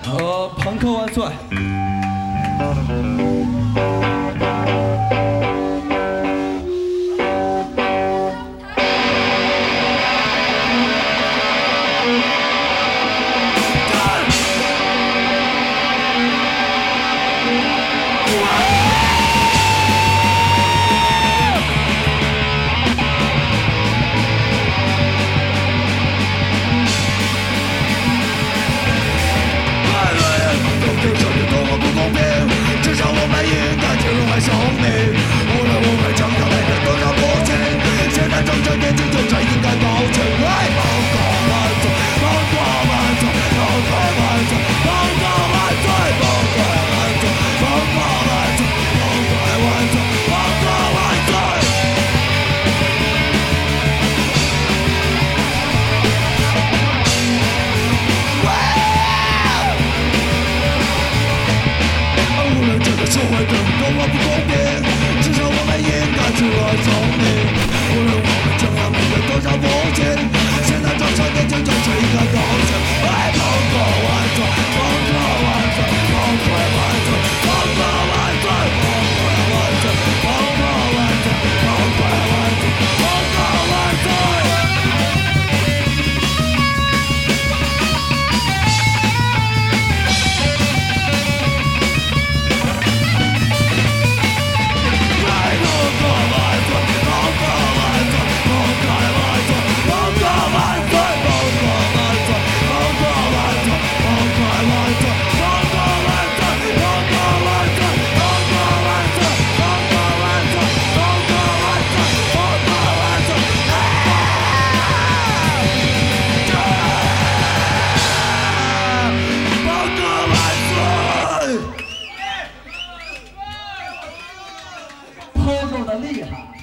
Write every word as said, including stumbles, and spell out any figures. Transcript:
呃，朋克万岁！ 生命，无论我们挣扎每天多少不幸，现在正正年轻就这应该高兴。哎，朋克万岁，朋克万岁，朋克万岁，朋克万岁，朋克万岁，朋克万岁，朋克万岁，朋克万岁。无论这个社会对我多么不公平，至少我们应该去爱生命。无论我们正要面对多少不幸，现在正常年轻就是应该高兴。哎，朋克万岁，朋克万岁，朋克万岁，朋克万岁，朋克万岁，朋克万岁，朋克万岁，朋克万岁。 偷偷的厉害。